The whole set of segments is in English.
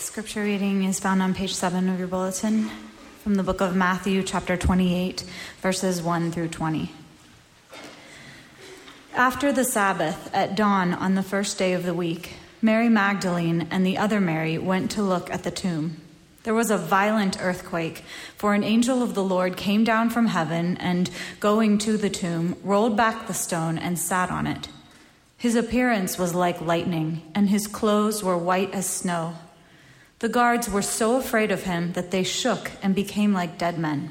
Scripture reading is found on page 7 of your bulletin from the book of Matthew, chapter 28, verses 1 through 20. After the Sabbath, at dawn on the first day of the week, Mary Magdalene and the other Mary went to look at the tomb. There was a violent earthquake, for an angel of the Lord came down from heaven and, going to the tomb, rolled back the stone and sat on it. His appearance was like lightning, and his clothes were white as snow. The guards were so afraid of him that they shook and became like dead men.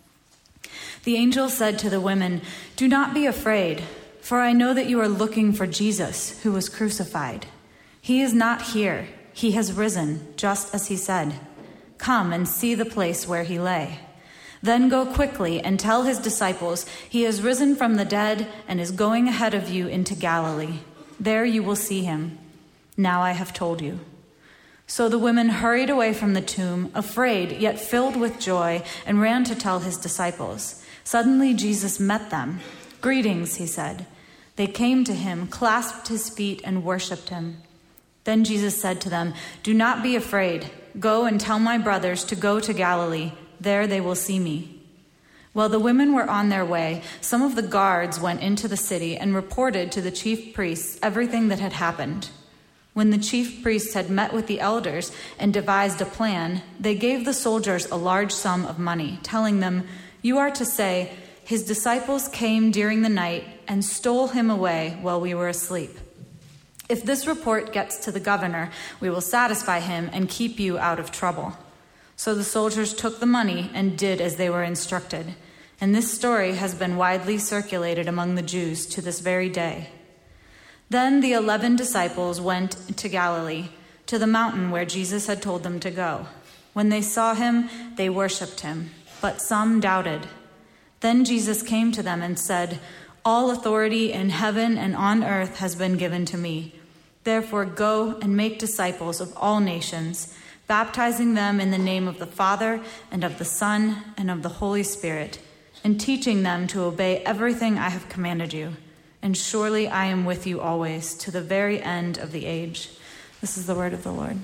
The angel said to the women, "Do not be afraid, for I know that you are looking for Jesus, who was crucified. He is not here. He has risen, just as he said. Come and see the place where he lay. Then go quickly and tell his disciples, he has risen from the dead and is going ahead of you into Galilee. There you will see him. Now I have told you." So the women hurried away from the tomb, afraid yet filled with joy, and ran to tell his disciples. Suddenly Jesus met them. "Greetings," he said. They came to him, clasped his feet, and worshipped him. Then Jesus said to them, "Do not be afraid. Go and tell my brothers to go to Galilee. There they will see me." While the women were on their way, some of the guards went into the city and reported to the chief priests everything that had happened. When the chief priests had met with the elders and devised a plan, they gave the soldiers a large sum of money, telling them, "You are to say, 'His disciples came during the night and stole him away while we were asleep.' If this report gets to the governor, we will satisfy him and keep you out of trouble." So the soldiers took the money and did as they were instructed. And this story has been widely circulated among the Jews to this very day. Then the 11 disciples went to Galilee, to the mountain where Jesus had told them to go. When they saw him, they worshipped him, but some doubted. Then Jesus came to them and said, "All authority in heaven and on earth has been given to me. Therefore go and make disciples of all nations, baptizing them in the name of the Father and of the Son and of the Holy Spirit, and teaching them to obey everything I have commanded you. And surely I am with you always, to the very end of the age." This is the word of the Lord.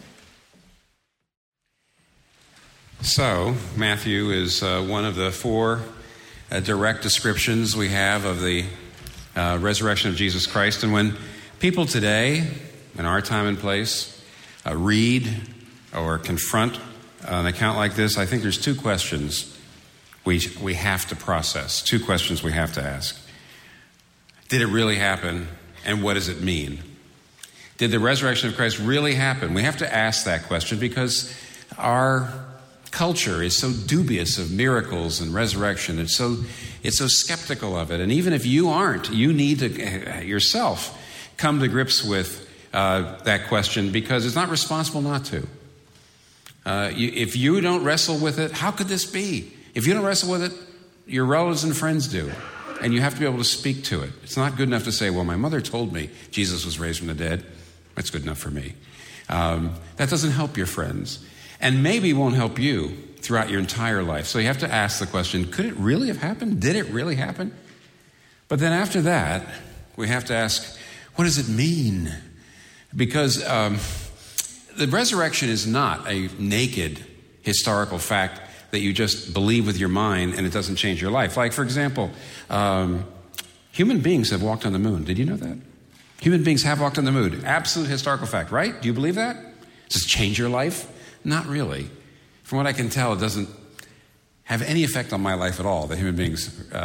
So, Matthew is one of the four direct descriptions we have of the resurrection of Jesus Christ. And when people today, in our time and place, read or confront an account like this, I think there's two questions we have to process, two questions we have to ask. Did it really happen, and what does it mean? Did the resurrection of Christ really happen? We have to ask that question because our culture is so dubious of miracles and resurrection. It's so skeptical of it. And even if you aren't, you need to yourself come to grips with that question, because it's not responsible not to. If you don't wrestle with it, how could this be? If you don't wrestle with it, your relatives and friends do. And you have to be able to speak to it. It's not good enough to say, "Well, my mother told me Jesus was raised from the dead. That's good enough for me." That doesn't help your friends. And maybe won't help you throughout your entire life. So you have to ask the question, could it really have happened? Did it really happen? But then after that, we have to ask, what does it mean? Because the resurrection is not a naked historical fact that you just believe with your mind and it doesn't change your life. Like, for example, human beings have walked on the moon. Did you know that? Human beings have walked on the moon. Absolute historical fact, right? Do you believe that? Does it change your life? Not really. From what I can tell, it doesn't have any effect on my life at all that human beings,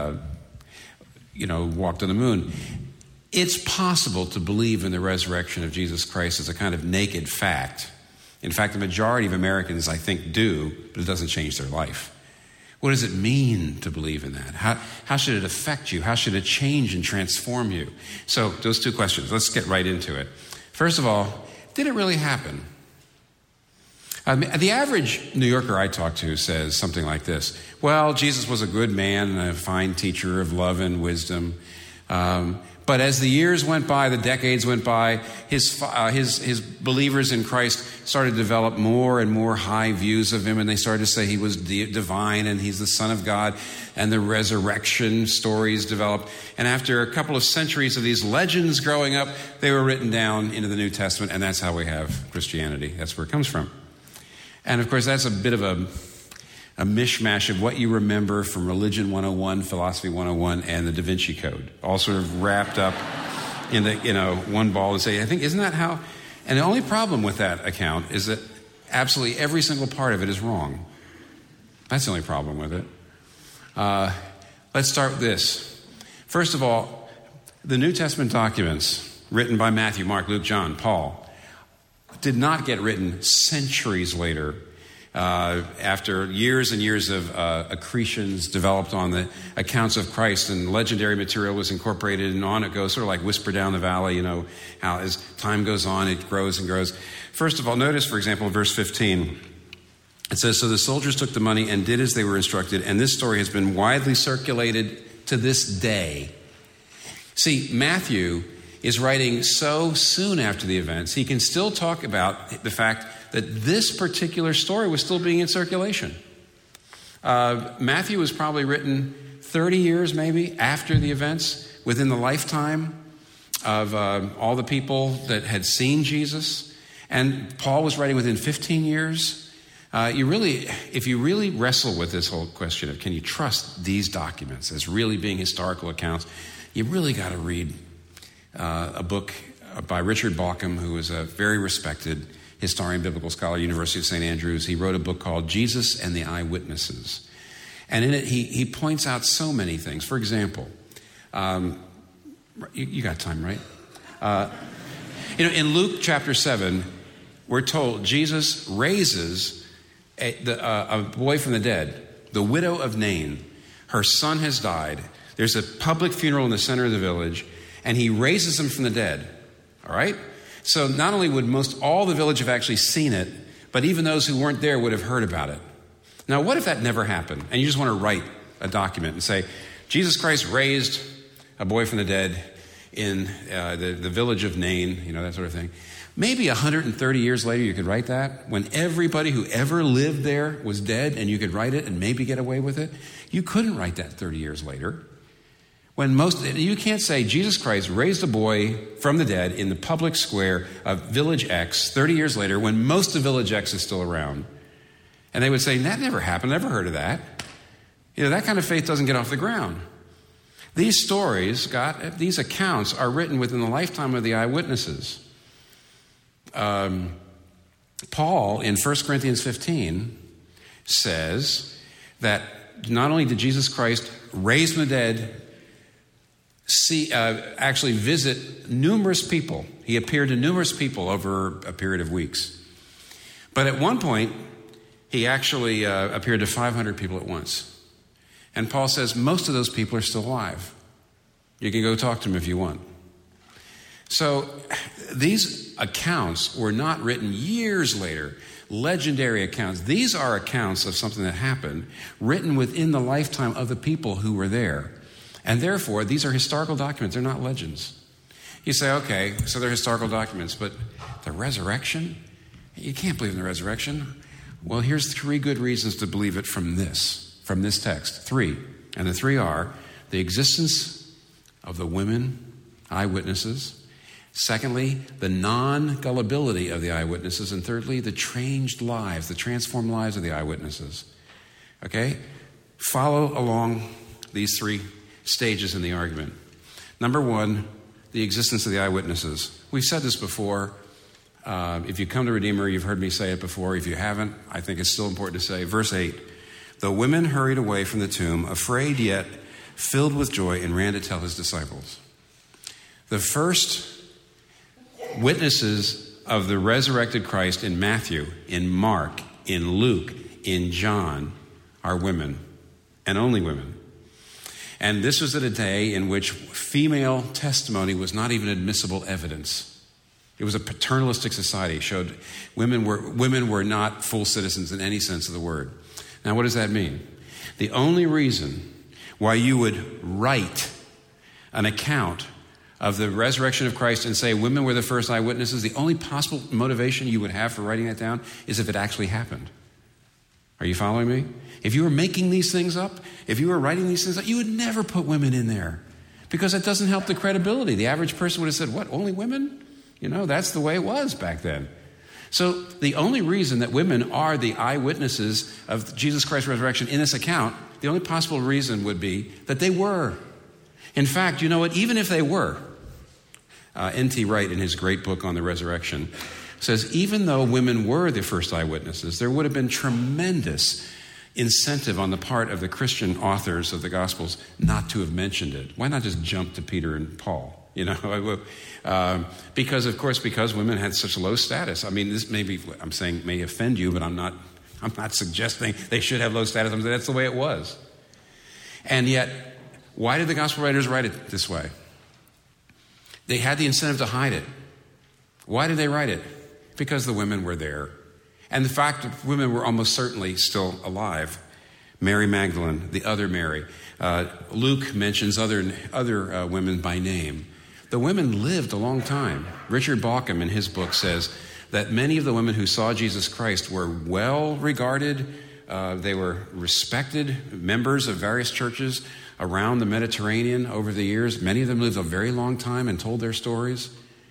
walked on the moon. It's possible to believe in the resurrection of Jesus Christ as a kind of naked fact. In fact, the majority of Americans, I think, do, but it doesn't change their life. What does it mean to believe in that? How should it affect you? How should it change and transform you? So those two questions. Let's get right into it. First of all, did it really happen? The average New Yorker I talk to says something like this: "Well, Jesus was a good man and a fine teacher of love and wisdom. But as the years went by, the decades went by, his believers in Christ started to develop more and more high views of him, and they started to say he was divine and he's the Son of God, and the resurrection stories developed. And after a couple of centuries of these legends growing up, they were written down into the New Testament, and that's how we have Christianity. That's where it comes from. And of course, that's a bit of a mishmash of what you remember from Religion 101, Philosophy 101, and the Da Vinci Code, all sort of wrapped up in the, one ball and say, I think, isn't that how? And the only problem with that account is that absolutely every single part of it is wrong. That's the only problem with it. Let's start with this. First of all, the New Testament documents written by Matthew, Mark, Luke, John, Paul did not get written centuries later after years and years of accretions developed on the accounts of Christ, and legendary material was incorporated, and on it goes, sort of like Whisper Down the Valley, how as time goes on, it grows and grows. First of all, notice, for example, verse 15. It says, so the soldiers took the money and did as they were instructed, and this story has been widely circulated to this day. See, Matthew is writing so soon after the events, he can still talk about the fact that this particular story was still being in circulation. Matthew was probably written 30 years maybe after the events, within the lifetime of all the people that had seen Jesus. And Paul was writing within 15 years. If you really wrestle with this whole question of can you trust these documents as really being historical accounts, you really got to read a book by Richard Bauckham, who is a very respected historian, biblical scholar, University of St. Andrews. He wrote a book called Jesus and the Eyewitnesses. And in it, he points out so many things. For example, you got time, right? In Luke chapter 7, we're told Jesus raises a boy from the dead, the widow of Nain. Her son has died. There's a public funeral in the center of the village, and he raises him from the dead. All right? So not only would most all the village have actually seen it, but even those who weren't there would have heard about it. Now, what if that never happened, and you just want to write a document and say, Jesus Christ raised a boy from the dead in the village of Nain, that sort of thing. Maybe 130 years later you could write that, when everybody who ever lived there was dead, and you could write it and maybe get away with it. You couldn't write that 30 years later. You can't say Jesus Christ raised a boy from the dead in the public square of Village X 30 years later, when most of Village X is still around. And they would say, that never happened, never heard of that. That kind of faith doesn't get off the ground. These stories, these accounts are written within the lifetime of the eyewitnesses. Paul, in 1 Corinthians 15, says that not only did Jesus Christ raise from the dead, actually visit numerous people. He appeared to numerous people over a period of weeks. But at one point, he actually appeared to 500 people at once. And Paul says most of those people are still alive. You can go talk to them if you want. So these accounts were not written years later, legendary accounts. These are accounts of something that happened, written within the lifetime of the people who were there. And therefore, these are historical documents. They're not legends. You say, okay, so they're historical documents, but the resurrection? You can't believe in the resurrection. Well, here's 3 good reasons to believe it from this text. 3. And the 3 are the existence of the women eyewitnesses. Secondly, the non-gullibility of the eyewitnesses. And thirdly, the changed lives, the transformed lives of the eyewitnesses. Okay? Follow along these 3 stages in the argument. Number 1, the existence of the eyewitnesses. We've said this before. If you come to Redeemer, you've heard me say it before. If you haven't, I think it's still important to say. Verse 8, the women hurried away from the tomb, afraid yet filled with joy, and ran to tell his disciples. The first witnesses of the resurrected Christ in Matthew, in Mark, in Luke, in John are women, and only women. And this was at a day in which female testimony was not even admissible evidence. It was a paternalistic society. It showed women were not full citizens in any sense of the word. Now, what does that mean? The only reason why you would write an account of the resurrection of Christ and say women were the first eyewitnesses, the only possible motivation you would have for writing that down is if it actually happened. Are you following me? If you were making these things up, if you were writing these things up, you would never put women in there because it doesn't help the credibility. The average person would have said, what, only women? That's the way it was back then. So the only reason that women are the eyewitnesses of Jesus Christ's resurrection in this account, the only possible reason would be that they were. In fact, you know what? Even if they were, N.T. Wright, in his great book on the resurrection, says even though women were the first eyewitnesses, there would have been tremendous incentive on the part of the Christian authors of the Gospels not to have mentioned it. Why not just jump to Peter and Paul? Because women had such low status. I mean, this I'm saying may offend you, but I'm not suggesting they should have low status. I'm saying that's the way it was. And yet, why did the gospel writers write it this way? They had the incentive to hide it. Why did they write it? Because the women were there. And the fact that women were almost certainly still alive. Mary Magdalene, the other Mary. Luke mentions other women by name. The women lived a long time. Richard Bauckham in his book says that many of the women who saw Jesus Christ were well regarded. They were respected members of various churches around the Mediterranean over the years. Many of them lived a very long time and told their stories.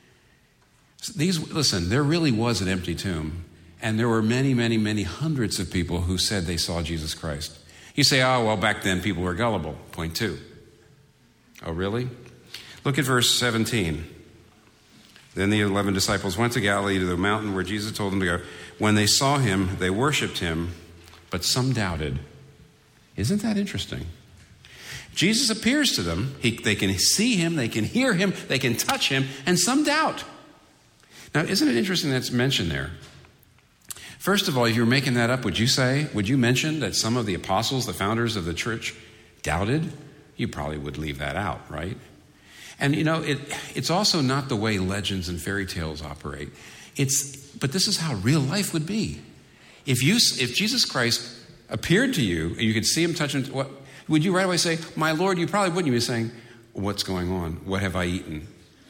There really was an empty tomb. And there were many, many, many hundreds of people who said they saw Jesus Christ. You say, back then people were gullible. Point 2. Oh, really? Look at verse 17. Then the 11 disciples went to Galilee to the mountain where Jesus told them to go. When they saw him, they worshiped him, but some doubted. Isn't that interesting? Jesus appears to them. They can see him, they can hear him, they can touch him, and some doubt. Now, isn't it interesting that's mentioned there? First of all, if you were making that up, would you mention that some of the apostles, the founders of the church, doubted? You probably would leave that out, right? And it's also not the way legends and fairy tales operate. But this is how real life would be. If Jesus Christ appeared to you and you could see him, touch him, would you right away say, "My Lord"? You probably wouldn't. You'd be saying, "What's going on? What have I eaten?"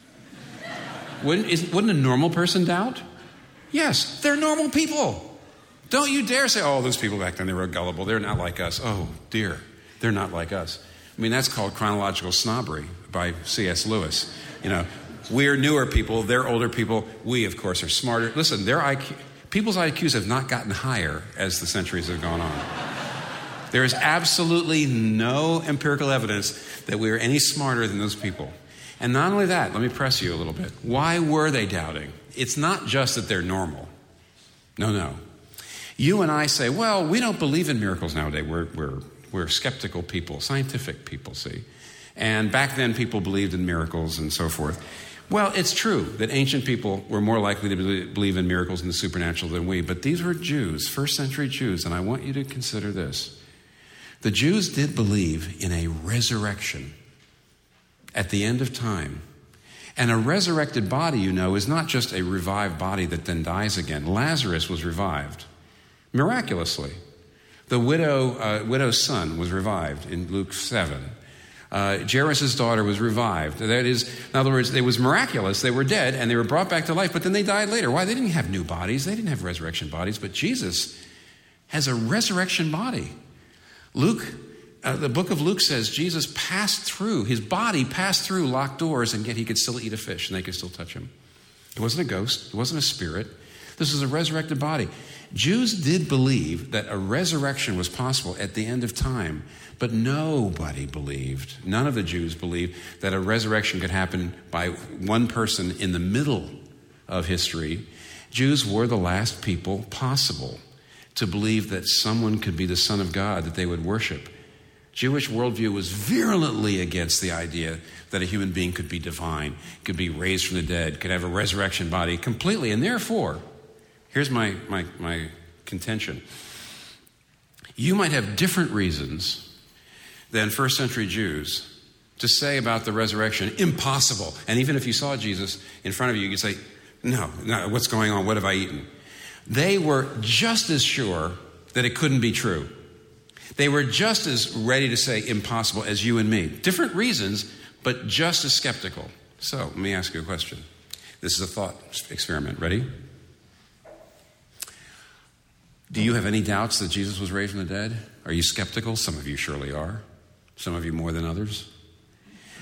Wouldn't a normal person doubt? Yes, they're normal people. Don't you dare say, "Oh, those people back then, they were gullible. They're not like us." Oh, dear. They're not like us. I mean, that's called chronological snobbery by C.S. Lewis. We're newer people. They're older people. We, of course, are smarter. Listen, people's IQs have not gotten higher as the centuries have gone on. There is absolutely no empirical evidence that we are any smarter than those people. And not only that, let me press you a little bit. Why were they doubting? It's not just that they're normal. No. You and I say, well, we don't believe in miracles nowadays. We're skeptical people, scientific people, see. And back then people believed in miracles and so forth. Well, it's true that ancient people were more likely to believe in miracles and the supernatural than we. But these were Jews, first century Jews. And I want you to consider this. The Jews did believe in a resurrection at the end of time. And a resurrected body, is not just a revived body that then dies again. Lazarus was revived miraculously. The widow's son was revived in Luke 7. Jairus' daughter was revived. That is, in other words, it was miraculous. They were dead and they were brought back to life, but then they died later. Why? They didn't have new bodies. They didn't have resurrection bodies, but Jesus has a resurrection body. The book of Luke says Jesus his body passed through locked doors, and yet he could still eat a fish and they could still touch him. It wasn't a ghost. It wasn't a spirit. This was a resurrected body. Jews did believe that a resurrection was possible at the end of time, but nobody believed, none of the Jews believed that a resurrection could happen by one person in the middle of history. Jews were the last people possible to believe that someone could be the Son of God that they would worship. Jewish worldview was virulently against the idea that a human being could be divine, could be raised from the dead, could have a resurrection body completely. And therefore, here's my contention. You might have different reasons than first century Jews to say about the resurrection, impossible. And even if you saw Jesus in front of you, you could say, no, what's going on? What have I eaten? They were just as sure that it couldn't be true. They were just as ready to say impossible as you and me. Different reasons, but just as skeptical. So let me ask you a question. This is a thought experiment. Ready? Do you have any doubts that Jesus was raised from the dead? Are you skeptical? Some of you surely are. Some of you more than others.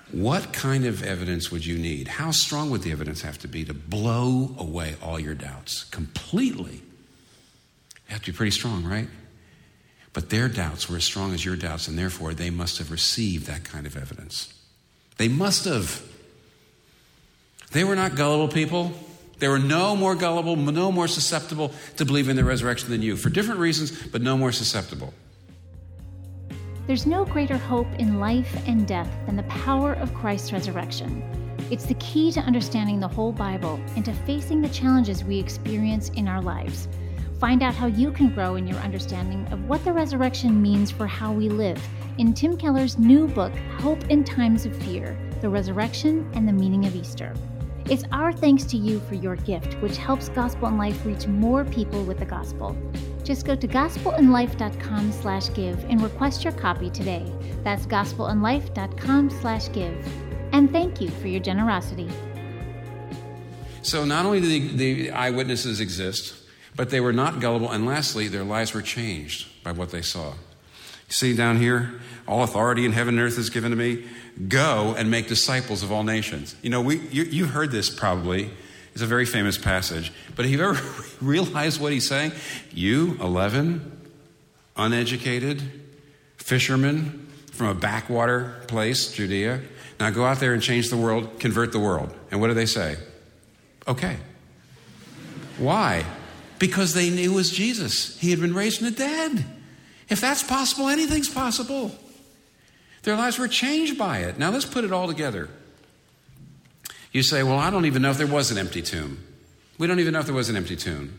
What kind of evidence would you need? How strong would the evidence have to be to blow away all your doubts completely? It have to be pretty strong, right? But their doubts were as strong as your doubts, and therefore they must have received that kind of evidence. They must have. They were not gullible people. They were no more gullible, no more susceptible to believe in the resurrection than you, for different reasons, but no more susceptible. There's no greater hope in life and death than the power of Christ's resurrection. It's the key to understanding the whole Bible and to facing the challenges we experience in our lives. Find out how you can grow in your understanding of what the resurrection means for how we live in Tim Keller's new book, Hope in Times of Fear, The Resurrection and the Meaning of Easter. It's our thanks to you for your gift, which helps Gospel in Life reach more people with the gospel. Just go to gospelinlife.com/give and request your copy today. That's gospelinlife.com/give. And thank you for your generosity. So not only do the eyewitnesses exist, but they were not gullible. And lastly, their lives were changed by what they saw. You see down here, all authority in heaven and earth is given to me. Go and make disciples of all nations. You know, you heard this probably. It's a very famous passage. But have you ever realized what he's saying? You, 11, uneducated, fishermen from a backwater place, Judea. Now go out there and change the world, convert the world. And what do they say? Okay. Why? Because they knew it was Jesus. He had been raised from the dead. If that's possible, anything's possible. Their lives were changed by it. Now let's put it all together. You say, well, I don't even know if there was an empty tomb. We don't even know if there was an empty tomb.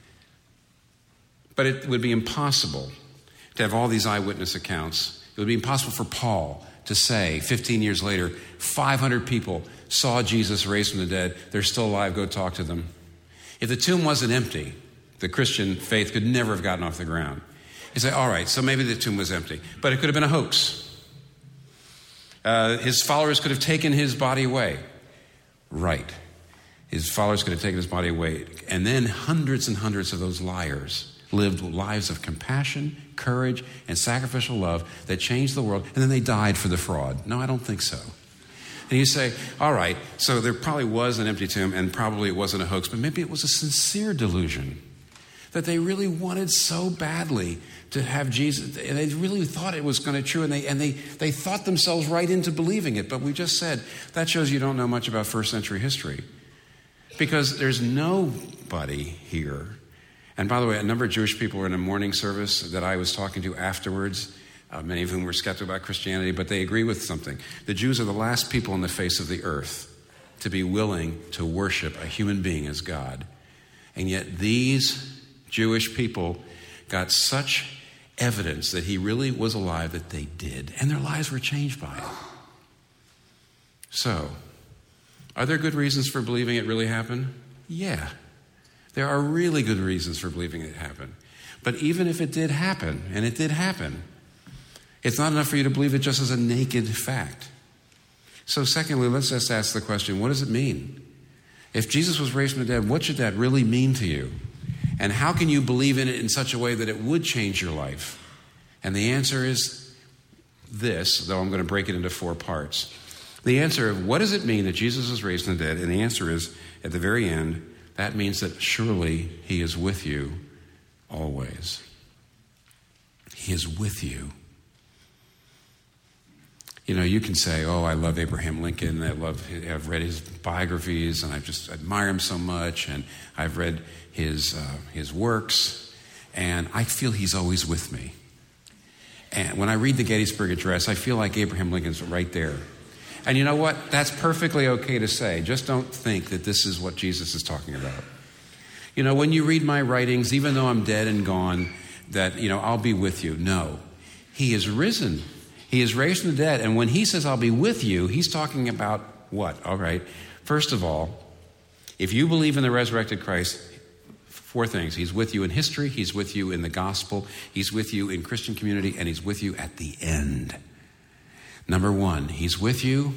But it would be impossible to have all these eyewitness accounts. It would be impossible for Paul to say 15 years later, 500 people saw Jesus raised from the dead. They're still alive. Go talk to them. If the tomb wasn't empty, the Christian faith could never have gotten off the ground. You say, all right, so maybe the tomb was empty. But it could have been a hoax. His followers could have taken his body away. Right. His followers could have taken his body away. And then hundreds and hundreds of those liars lived lives of compassion, courage, and sacrificial love that changed the world. And then they died for the fraud. No, I don't think so. And you say, all right, so there probably was an empty tomb and probably it wasn't a hoax, but maybe it was a sincere delusion that they really wanted so badly to have Jesus. And they really thought it was going to be true, and they thought themselves right into believing it. But we just said, that shows you don't know much about first century history. Because there's nobody here. And by the way, a number of Jewish people were in a morning service that I was talking to afterwards, many of whom were skeptical about Christianity, but they agree with something. The Jews are the last people on the face of the earth to be willing to worship a human being as God. And yet these Jewish people got such evidence that he really was alive that they did. And their lives were changed by it. So, are there good reasons for believing it really happened? Yeah. There are really good reasons for believing it happened. But even if it did happen, and it did happen, it's not enough for you to believe it just as a naked fact. So secondly, let's just ask the question, what does it mean? If Jesus was raised from the dead, what should that really mean to you? And how can you believe in it in such a way that it would change your life? And the answer is this, though I'm going to break it into 4 parts. The answer of what does it mean that Jesus was raised from the dead? And the answer is, at the very end, that means that surely he is with you always. He is with you. You know, you can say, oh, I love Abraham Lincoln. I've read his biographies, and I just admire him so much. And I've read his works, and I feel he's always with me. And when I read the Gettysburg Address, I feel like Abraham Lincoln's right there. And you know what? That's perfectly okay to say. Just don't think that this is what Jesus is talking about. You know, when you read my writings, even though I'm dead and gone, that, you know, I'll be with you. No. He is risen. He is raised from the dead. And when he says, I'll be with you, he's talking about what? All right. First of all, if you believe in the resurrected Christ, 4 things. He's with you in history. He's with you in the gospel. He's with you in Christian community. And he's with you at the end. Number 1, he's with you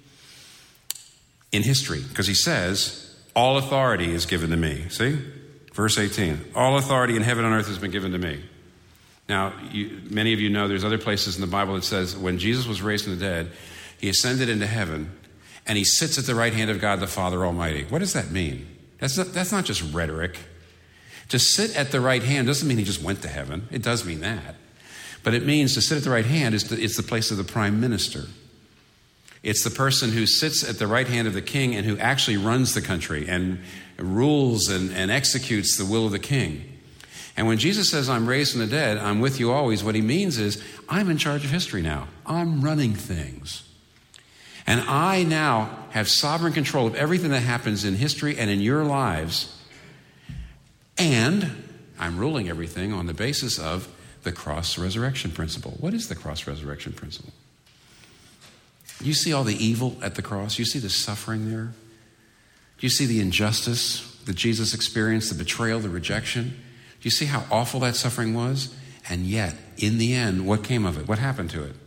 in history. Because he says, all authority is given to me. See? Verse 18. All authority in heaven and earth has been given to me. Now, many of you know there's other places in the Bible that says when Jesus was raised from the dead, He ascended into heaven, and he sits at the right hand of God the Father Almighty. What does that mean? That's not just rhetoric. To sit at the right hand doesn't mean he just went to heaven. It does mean that. But it means to sit at the right hand it's the place of the prime minister. It's the person who sits at the right hand of the king and who actually runs the country and rules and executes the will of the king. And when Jesus says, I'm raised from the dead, I'm with you always, what he means is, I'm in charge of history now. I'm running things. And I now have sovereign control of everything that happens in history and in your lives. And I'm ruling everything on the basis of the cross resurrection principle. What is the cross resurrection principle? You see all the evil at the cross? You see the suffering there? Do you see the injustice that Jesus experienced, the betrayal, the rejection? Do you see how awful that suffering was? And yet, in the end, what came of it? What happened to it?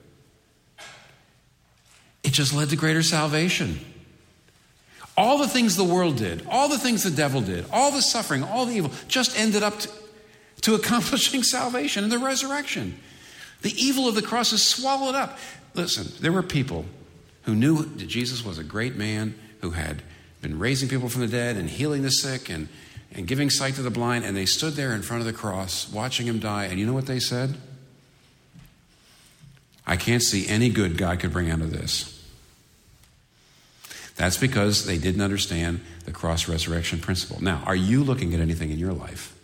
It just led to greater salvation. All the things the world did, all the things the devil did, all the suffering, all the evil, just ended up to accomplishing salvation and the resurrection. The evil of the cross is swallowed up. Listen, there were people who knew that Jesus was a great man who had been raising people from the dead and healing the sick and giving sight to the blind, and they stood there in front of the cross watching him die, and you know what they said? I can't see any good God could bring out of this. That's because they didn't understand the cross resurrection principle. Now, are you looking at anything in your life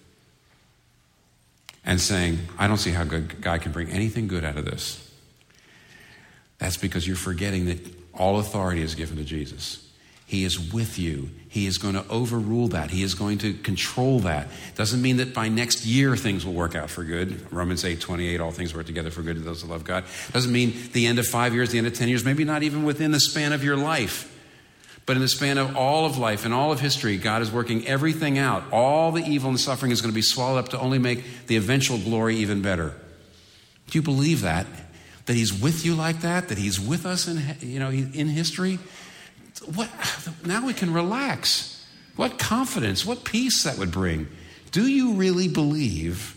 and saying, I don't see how God can bring anything good out of this? That's because you're forgetting that all authority is given to Jesus. He is with you. He is going to overrule that. He is going to control that. Doesn't mean that by next year things will work out for good. Romans 8:28, all things work together for good to those that love God. Doesn't mean the end of 5 years, the end of 10 years, maybe not even within the span of your life. But in the span of all of life and all of history, God is working everything out. All the evil and suffering is going to be swallowed up to only make the eventual glory even better. Do you believe that? That he's with you like that? That he's with us in history? Now we can relax. What confidence, what peace that would bring. Do you really believe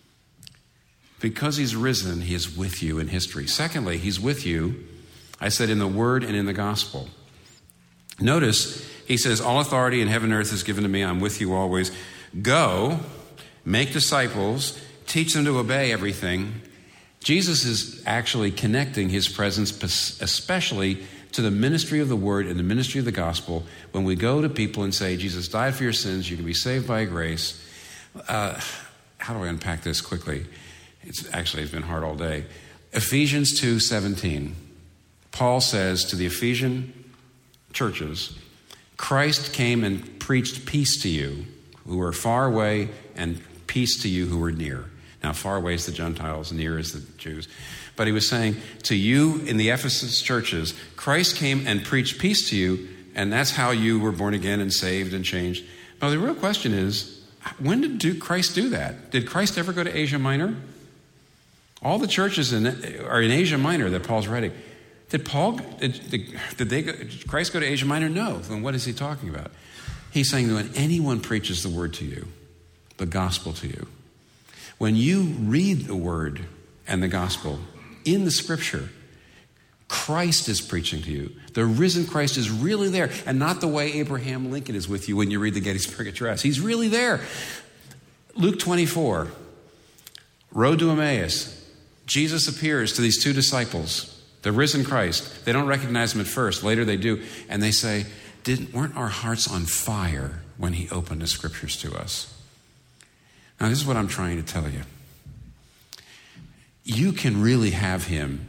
because he's risen, he is with you in history? Secondly, he's with you, I said, in the word and in the gospel. Notice, he says, all authority in heaven and earth is given to me. I'm with you always. Go, make disciples, teach them to obey everything. Jesus is actually connecting his presence especially to the ministry of the word and the ministry of the gospel. When we go to people and say, Jesus died for your sins, you can be saved by grace. How do I unpack this quickly? It's been hard all day. Ephesians 2:17. Paul says to the Ephesian churches, Christ came and preached peace to you who are far away and peace to you who are near. Now, far away is the Gentiles, near is the Jews. But he was saying to you in the Ephesus churches, Christ came and preached peace to you, and that's how you were born again and saved and changed. Now, the real question is, when did Christ do that? Did Christ ever go to Asia Minor? All the churches are in Asia Minor that Paul's writing. Did Christ go to Asia Minor? No. Then what is he talking about? He's saying that when anyone preaches the word to you, the gospel to you, when you read the word and the gospel in the scripture, Christ is preaching to you. The risen Christ is really there, and not the way Abraham Lincoln is with you when you read the Gettysburg Address. He's really there. Luke 24, road to Emmaus. Jesus appears to these two disciples, the risen Christ. They don't recognize him at first. Later they do. And they say, weren't our hearts on fire when he opened the scriptures to us? Now, this is what I'm trying to tell you. You can really have him.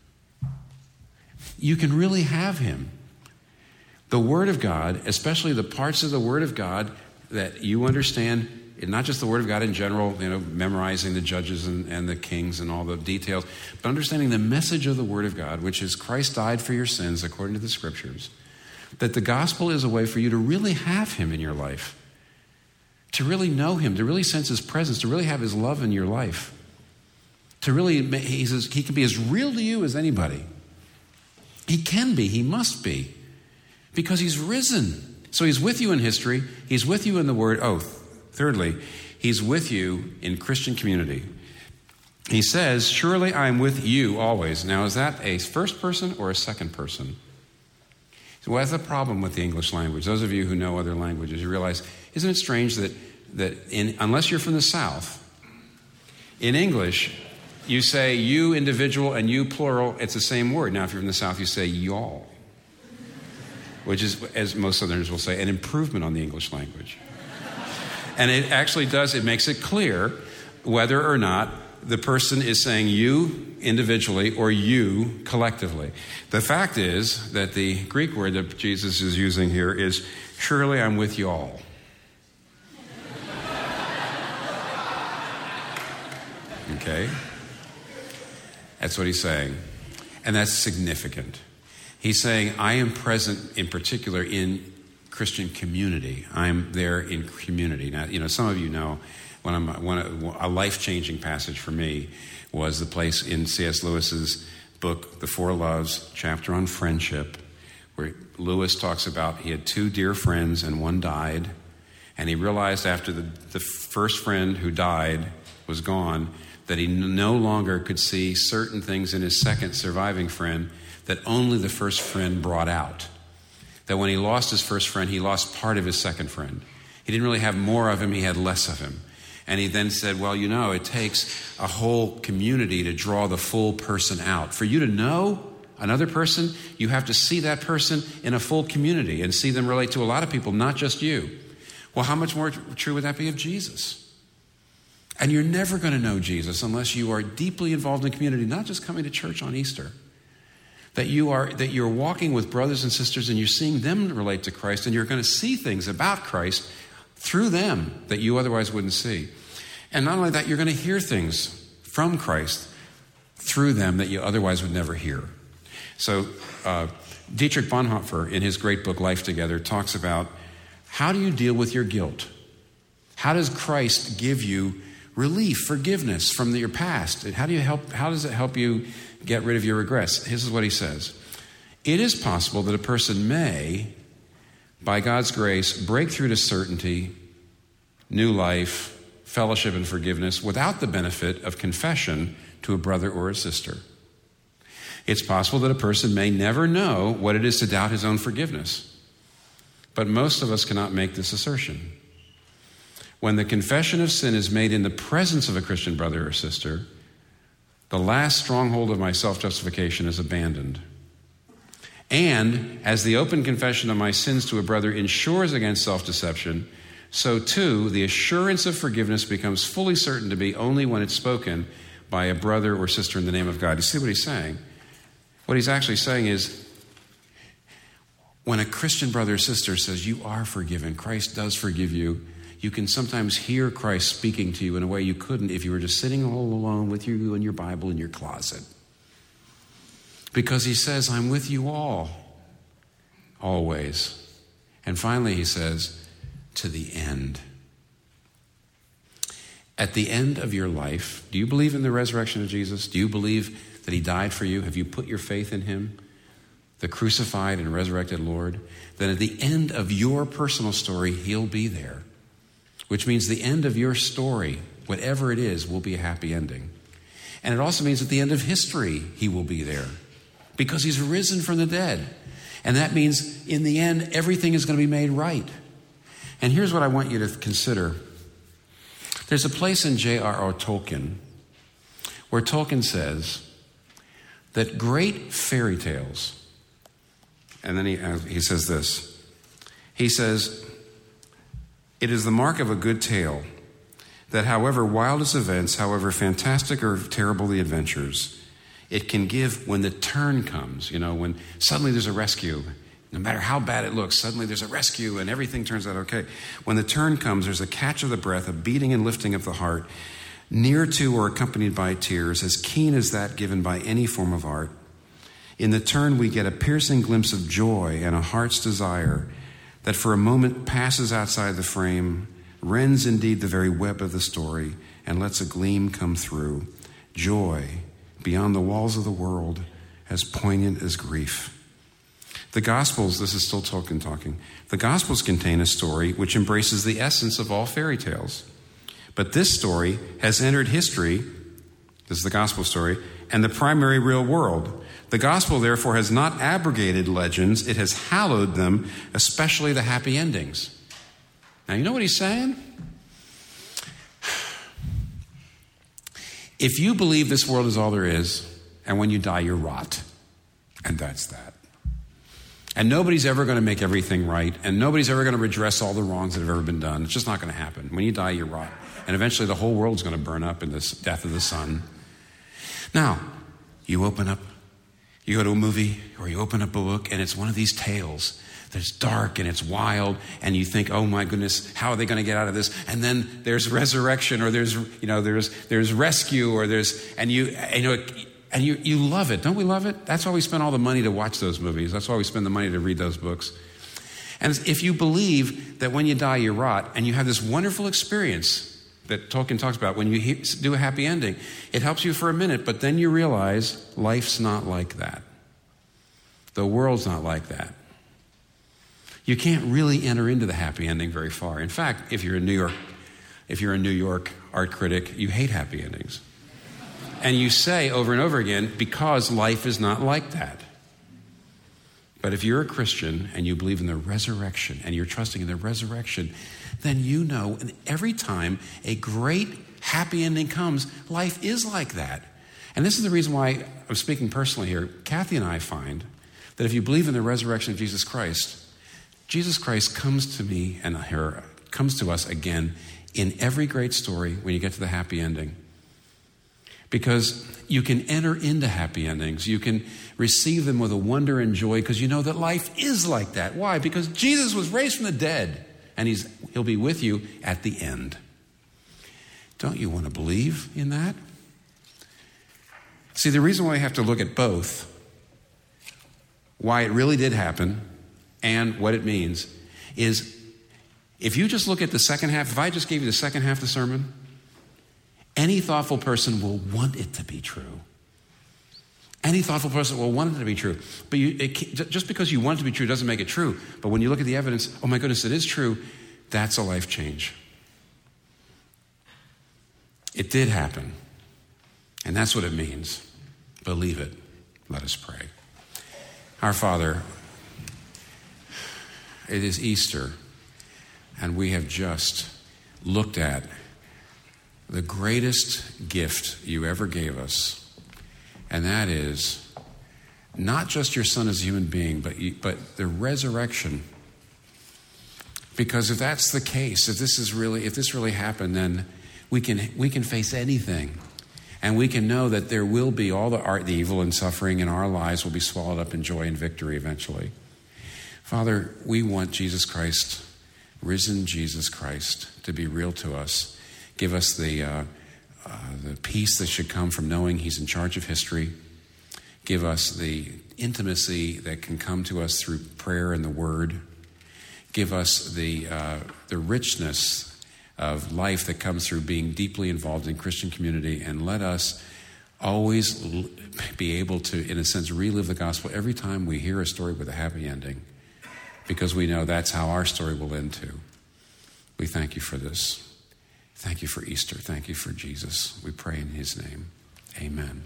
You can really have him. The Word of God, especially the parts of the Word of God that you understand, not just the Word of God in general, memorizing the judges and the kings and all the details, but understanding the message of the Word of God, which is Christ died for your sins according to the Scriptures, that the gospel is a way for you to really have him in your life, to really know him, to really sense his presence, to really have his love in your life, to really, he says, he can be as real to you as anybody. He can be, he must be, because he's risen. So he's with you in history, he's with you in the Word. Oh, thirdly, he's with you in Christian community. He says, surely I am with you always. Now, is that a first person or a second person? So what's the problem with the English language? Those of you who know other languages, you realize, isn't it strange that unless you're from the South, in English, you say you individual and you plural, it's the same word. Now, if you're from the South, you say y'all, which is, as most Southerners will say, an improvement on the English language. And it actually does, it makes it clear whether or not the person is saying you individually or you collectively. The fact is that the Greek word that Jesus is using here is, surely I'm with you all. Okay? That's what he's saying. And that's significant. He's saying, I am present in particular in Christian community. I'm there in community. Now, some of you know, a life-changing passage for me was the place in C.S. Lewis's book, The Four Loves, chapter on friendship, where Lewis talks about he had two dear friends and one died, and he realized after the first friend who died was gone that he no longer could see certain things in his second surviving friend that only the first friend brought out. That when he lost his first friend, he lost part of his second friend. He didn't really have more of him, he had less of him. And he then said, well, it takes a whole community to draw the full person out. For you to know another person, you have to see that person in a full community and see them relate to a lot of people, not just you. Well, how much more true would that be of Jesus? And you're never going to know Jesus unless you are deeply involved in community, not just coming to church on Easter. That you're walking with brothers and sisters and you're seeing them relate to Christ, and you're going to see things about Christ through them that you otherwise wouldn't see. And not only that, you're going to hear things from Christ through them that you otherwise would never hear. So Dietrich Bonhoeffer, in his great book, Life Together, talks about how do you deal with your guilt? How does Christ give you relief, forgiveness from your past? And how does it help you get rid of your regrets? This is what he says. It is possible that a person may, by God's grace, break through to certainty, new life, fellowship, and forgiveness without the benefit of confession to a brother or a sister. It's possible that a person may never know what it is to doubt his own forgiveness. But most of us cannot make this assertion. When the confession of sin is made in the presence of a Christian brother or sister, the last stronghold of my self-justification is abandoned. And as the open confession of my sins to a brother ensures against self-deception, so too the assurance of forgiveness becomes fully certain to be only when it's spoken by a brother or sister in the name of God. You see what he's saying? What he's actually saying is, when a Christian brother or sister says, you are forgiven, Christ does forgive you, you can sometimes hear Christ speaking to you in a way you couldn't if you were just sitting all alone with you and your Bible in your closet. Because he says, I'm with you all, always. And finally he says, to the end. At the end of your life, do you believe in the resurrection of Jesus? Do you believe that he died for you? Have you put your faith in him, the crucified and resurrected Lord? Then at the end of your personal story, he'll be there. Which means the end of your story, whatever it is, will be a happy ending. And it also means at the end of history, he will be there. Because he's risen from the dead. And that means in the end, everything is going to be made right. And here's what I want you to consider. There's a place in J.R.R. Tolkien where Tolkien says that great fairy tales, and then he says this. He says, it is the mark of a good tale that however wild its events, however fantastic or terrible the adventures, it can give when the turn comes, when suddenly there's a rescue. No matter how bad it looks, suddenly there's a rescue and everything turns out okay. When the turn comes, there's a catch of the breath, a beating and lifting of the heart, near to or accompanied by tears, as keen as that given by any form of art. In the turn, we get a piercing glimpse of joy and a heart's desire that for a moment passes outside the frame, rends indeed the very web of the story, and lets a gleam come through. Joy beyond the walls of the world, as poignant as grief. The Gospels, this is still Tolkien talking, the Gospels contain a story which embraces the essence of all fairy tales. But this story has entered history This is the gospel story, and the primary real world. The gospel, therefore, has not abrogated legends. It has hallowed them, especially the happy endings. Now, you know what he's saying? If you believe this world is all there is, and when you die, you rot. And that's that. And nobody's ever going to make everything right, and nobody's ever going to redress all the wrongs that have ever been done. It's just not going to happen. When you die, you rot. And eventually the whole world's going to burn up in this death of the sun. Now, you open up, you go to a movie, or you open up a book, and it's one of these tales that's dark and it's wild, and you think, oh my goodness, how are they going to get out of this? And then there's resurrection, or there's rescue, or you love it. Don't we love it? That's why we spend all the money to watch those movies. That's why we spend the money to read those books. And if you believe that when you die, you rot, and you have this wonderful experience that Tolkien talks about, when you do a happy ending, it helps you for a minute, but then you realize life's not like that. The world's not like that. You can't really enter into the happy ending very far. In fact, if you're a New York art critic, you hate happy endings. And you say over and over again, because life is not like that. But if you're a Christian and you believe in the resurrection and you're trusting in the resurrection, then you know every time a great happy ending comes, life is like that. And this is the reason why I'm speaking personally here. Kathy and I find that if you believe in the resurrection of Jesus Christ comes to me and comes to us again in every great story when you get to the happy ending. Because you can enter into happy endings. You can receive them with a wonder and joy because you know that life is like that. Why? Because Jesus was raised from the dead, and he'll be with you at the end. Don't you want to believe in that? See, the reason why I have to look at both, why it really did happen and what it means, is if you just look at the second half, if I just gave you the second half of the sermon, any thoughtful person will want it to be true. Any thoughtful person will want it to be true. But just because you want it to be true doesn't make it true. But when you look at the evidence, oh my goodness, it is true, that's a life change. It did happen. And that's what it means. Believe it. Let us pray. Our Father, it is Easter, and we have just looked at the greatest gift you ever gave us, and that is not just your Son as a human being, but the resurrection. Because if that's the case, if this really happened, then we can face anything, and we can know that there will be all the evil and suffering in our lives will be swallowed up in joy and victory eventually. Father, we want Jesus Christ, risen Jesus Christ, to be real to us. Give us the peace that should come from knowing he's in charge of history. Give us the intimacy that can come to us through prayer and the word. Give us the richness of life that comes through being deeply involved in Christian community. And let us always be able to, in a sense, relive the gospel every time we hear a story with a happy ending, because we know that's how our story will end too. We thank you for this. Thank you for Easter. Thank you for Jesus. We pray in his name. Amen.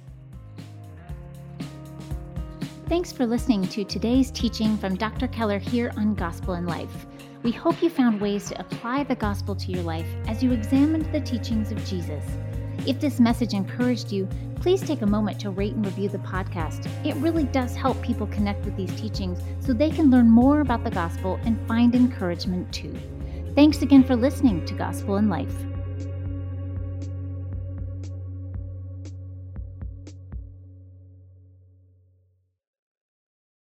Thanks for listening to today's teaching from Dr. Keller here on Gospel in Life. We hope you found ways to apply the gospel to your life as you examined the teachings of Jesus. If this message encouraged you, please take a moment to rate and review the podcast. It really does help people connect with these teachings so they can learn more about the gospel and find encouragement too. Thanks again for listening to Gospel in Life.